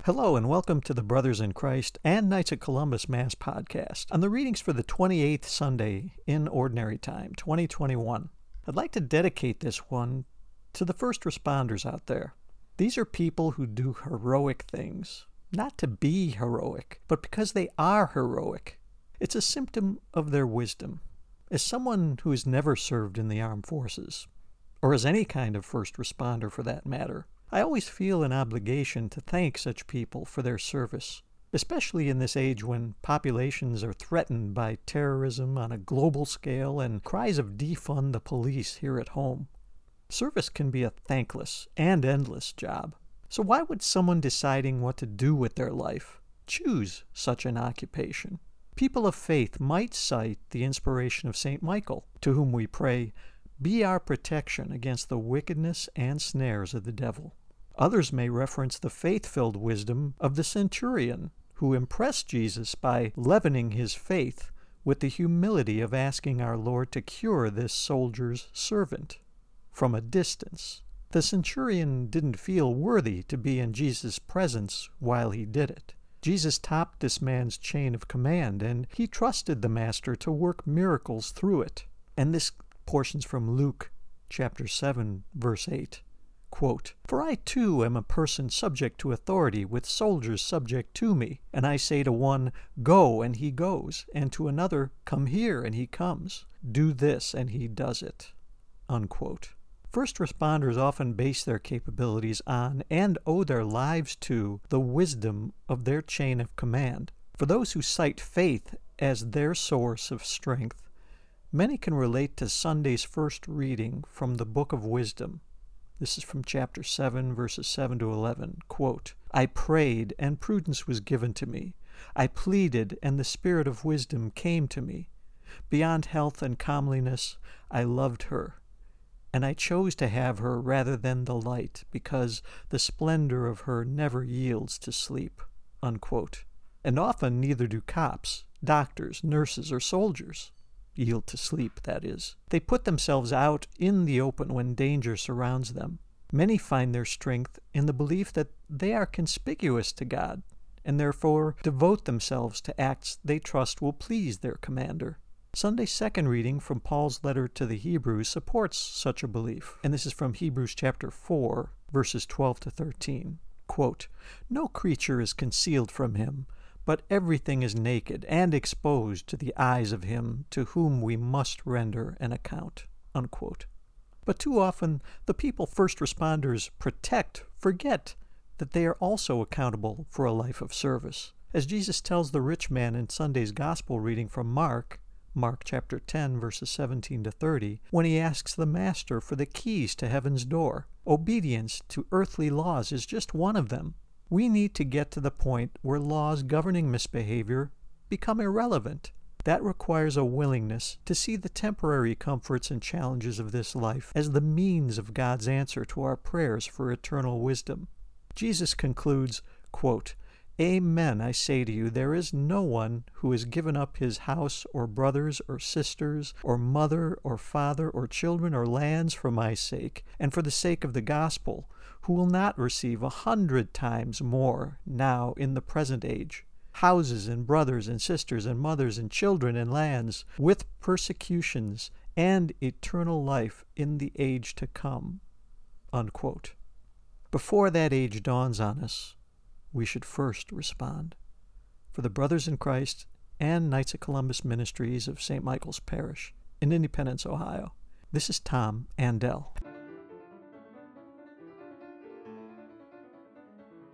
Hello and welcome to the Brothers in Christ and Knights of Columbus Mass podcast on the readings for the 28th Sunday in Ordinary Time, 2021. I'd like to dedicate this one to the first responders out there. These are people who do heroic things, not to be heroic, but because they are heroic. It's a symptom of their wisdom. As someone who has never served in the armed forces, or as any kind of first responder for that matter, I always feel an obligation to thank such people for their service, especially in this age when populations are threatened by terrorism on a global scale and cries of defund the police here at home. Service can be a thankless and endless job. So why would someone deciding what to do with their life choose such an occupation? People of faith might cite the inspiration of St. Michael, to whom we pray, "Be our protection against the wickedness and snares of the devil." Others may reference the faith-filled wisdom of the centurion, who impressed Jesus by leavening his faith with the humility of asking our Lord to cure this soldier's servant from a distance. The centurion didn't feel worthy to be in Jesus' presence while he did it. Jesus topped this man's chain of command, and he trusted the Master to work miracles through it. And this portion's from Luke chapter 7, verse 8. Quote, "For I too am a person subject to authority, with soldiers subject to me. And I say to one, 'Go,' and he goes, and to another, 'Come here,' and he comes. Do this, and he does it." Unquote. First responders often base their capabilities on and owe their lives to the wisdom of their chain of command. For those who cite faith as their source of strength, many can relate to Sunday's first reading from the Book of Wisdom. This is from chapter 7, verses 7 to 11. Quote, "I prayed, and prudence was given to me. I pleaded, and the spirit of wisdom came to me. Beyond health and comeliness, I loved her. And I chose to have her rather than the light, because the splendor of her never yields to sleep." Unquote. And often neither do cops, doctors, nurses, or soldiers yield to sleep, that is. They put themselves out in the open when danger surrounds them. Many find their strength in the belief that they are conspicuous to God, and therefore devote themselves to acts they trust will please their commander. Sunday's second reading from Paul's letter to the Hebrews supports such a belief, and this is from Hebrews chapter 4, verses 12 to 13. Quote, "No creature is concealed from him, but everything is naked and exposed to the eyes of him to whom we must render an account." Unquote. But too often, the people first responders protect forget that they are also accountable for a life of service. As Jesus tells the rich man in Sunday's Gospel reading from Mark chapter 10, verses 17 to 30, when he asks the Master for the keys to heaven's door. Obedience to earthly laws is just one of them. We need to get to the point where laws governing misbehavior become irrelevant. That requires a willingness to see the temporary comforts and challenges of this life as the means of God's answer to our prayers for eternal wisdom. Jesus concludes, quote, "Amen, I say to you, there is no one who has given up his house or brothers or sisters or mother or father or children or lands for my sake and for the sake of the gospel, who will not receive 100 times more now in the present age, houses and brothers and sisters and mothers and children and lands, with persecutions and eternal life in the age to come." Unquote. Before that age dawns on us, we should first respond. For the Brothers in Christ and Knights of Columbus Ministries of St. Michael's Parish in Independence, Ohio, this is Tom Andel.